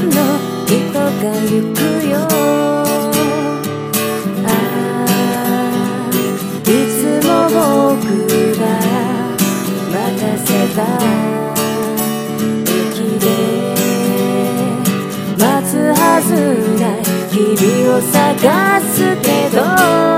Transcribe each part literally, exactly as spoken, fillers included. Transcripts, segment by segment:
の人が行くよ。ああ、いつも僕が待たせた駅で待つはずない君を探すけど、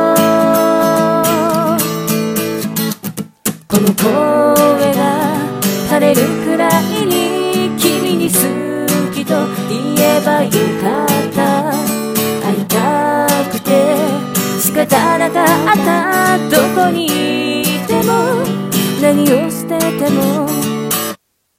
この声が枯れるくらいに君に好きと言えばよかった。会いたくて仕方なかった。どこにいても何をしてても